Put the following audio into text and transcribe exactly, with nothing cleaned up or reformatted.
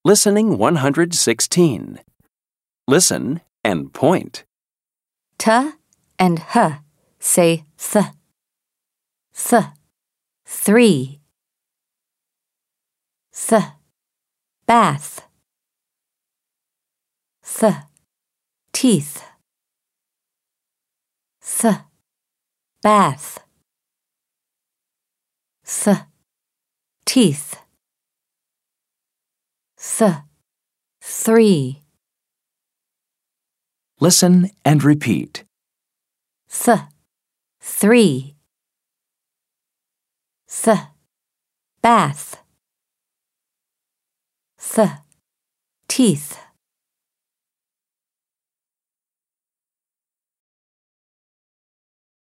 Listening one hundred sixteen. Listen and point. T and H say th. Th. Three. Th. Bath. Th. Teeth. Th. Bath. Th. Teeth. Th. Three. Listen and repeat. Th. Three. Th. Bath. Th. Teeth.